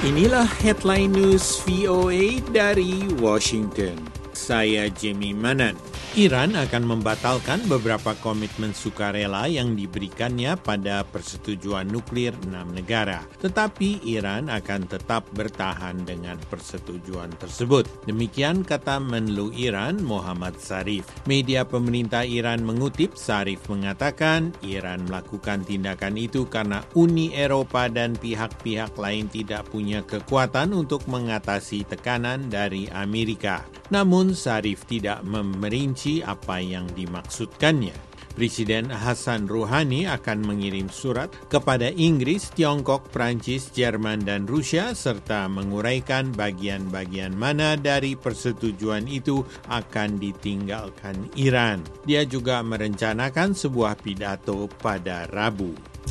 Inilah headline news VOA dari Washington. Saya Jimmy Manan. Iran akan membatalkan beberapa komitmen sukarela yang diberikannya pada persetujuan nuklir 6 negara. Tetapi Iran akan tetap bertahan dengan persetujuan tersebut. Demikian kata Menlu Iran Muhammad Zarif. Media pemerintah Iran mengutip Zarif mengatakan Iran melakukan tindakan itu karena Uni Eropa dan pihak-pihak lain tidak punya kekuatan untuk mengatasi tekanan dari Amerika. Namun Zarif tidak merinci apa yang dimaksudkannya. Presiden Hassan Rouhani akan mengirim surat kepada Inggris, Tiongkok, Prancis, Jerman, dan Rusia serta menguraikan bagian-bagian mana dari persetujuan itu akan ditinggalkan Iran. Dia juga merencanakan sebuah pidato pada Rabu.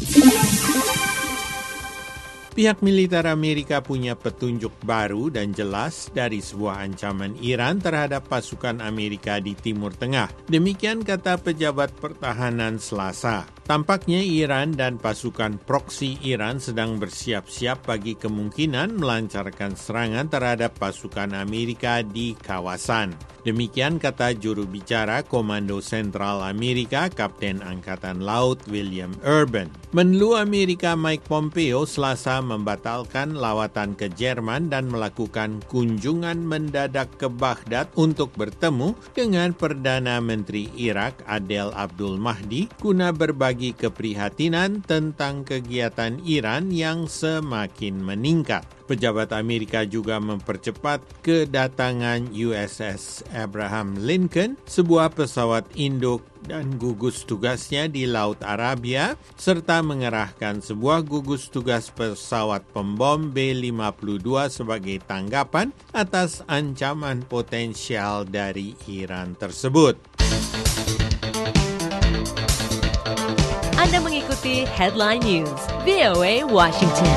Pihak militer Amerika punya petunjuk baru dan jelas dari sebuah ancaman Iran terhadap pasukan Amerika di Timur Tengah. Demikian kata pejabat pertahanan Selasa. Tampaknya Iran dan pasukan proksi Iran sedang bersiap-siap bagi kemungkinan melancarkan serangan terhadap pasukan Amerika di kawasan. Demikian kata juru bicara Komando Sentral Amerika, Kapten Angkatan Laut William Urban. Menlu Amerika Mike Pompeo Selasa membatalkan lawatan ke Jerman dan melakukan kunjungan mendadak ke Baghdad untuk bertemu dengan Perdana Menteri Irak Adel Abdul Mahdi guna berbagi keprihatinan tentang kegiatan Iran yang semakin meningkat. Pejabat Amerika juga mempercepat kedatangan USS Abraham Lincoln, sebuah pesawat induk dan gugus tugasnya di Laut Arabia, serta mengerahkan sebuah gugus tugas pesawat pembom B-52 sebagai tanggapan atas ancaman potensial dari Iran tersebut. Anda mengikuti Headline News, VOA Washington.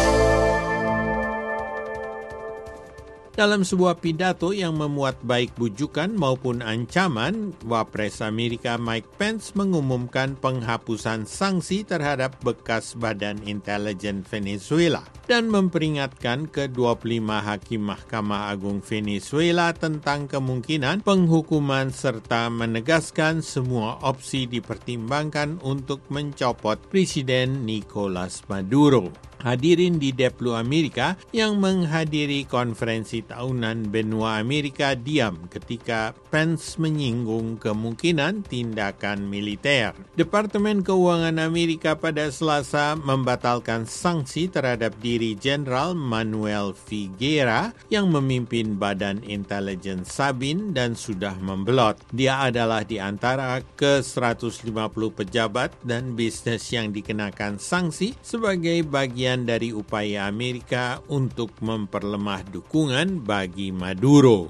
Dalam sebuah pidato yang memuat baik bujukan maupun ancaman, Wapres Amerika Mike Pence mengumumkan penghapusan sanksi terhadap bekas Badan Intelijen Venezuela dan memperingatkan ke-25 hakim Mahkamah Agung Venezuela tentang kemungkinan penghukuman serta menegaskan semua opsi dipertimbangkan untuk mencopot Presiden Nicolas Maduro. Hadirin di Deplu Amerika yang menghadiri konferensi tahunan benua Amerika diam ketika Pence menyinggung kemungkinan tindakan militer. Departemen Keuangan Amerika pada Selasa membatalkan sanksi terhadap diri Jenderal Manuel Figueira yang memimpin Badan Intelijen Sabin dan sudah membelot. Dia adalah di antara ke-150 pejabat dan bisnis yang dikenakan sanksi sebagai bagian dari upaya Amerika untuk memperlemah dukungan bagi Maduro.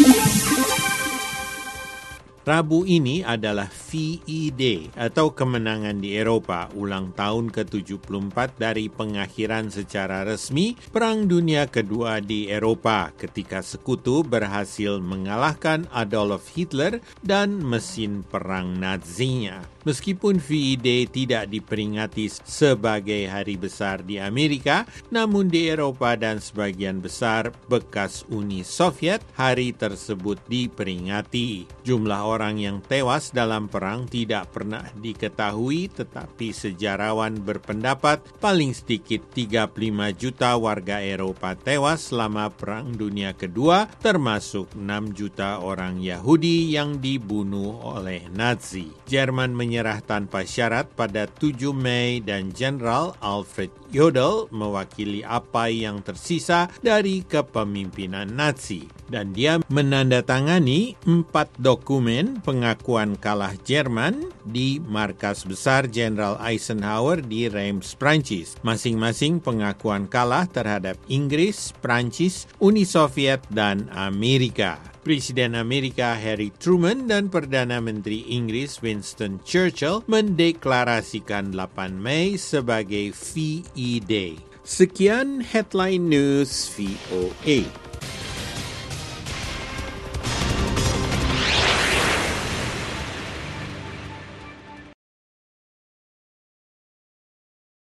Rabu ini adalah VE Day atau kemenangan di Eropa, ulang tahun ke-74 dari pengakhiran secara resmi Perang Dunia Kedua di Eropa ketika sekutu berhasil mengalahkan Adolf Hitler dan mesin perang Nazinya. Meskipun VE Day tidak diperingati sebagai hari besar di Amerika, namun di Eropa dan sebagian besar bekas Uni Soviet, hari tersebut diperingati. Jumlah orang yang tewas dalam perang tidak pernah diketahui, tetapi sejarawan berpendapat paling sedikit 35 juta warga Eropa tewas selama Perang Dunia Kedua, termasuk 6 juta orang Yahudi yang dibunuh oleh Nazi. Jerman menyerah tanpa syarat pada 7 Mei dan Jenderal Alfred Jodl mewakili apa yang tersisa dari kepemimpinan Nazi. Dan dia menandatangani 4 dokumen pengakuan kalah Jerman di markas besar Jenderal Eisenhower di Reims, Prancis. Masing-masing pengakuan kalah terhadap Inggris, Prancis, Uni Soviet, dan Amerika. Presiden Amerika Harry Truman dan Perdana Menteri Inggris Winston Churchill mendeklarasikan 8 Mei sebagai VE Day. Sekian Headline News VOA.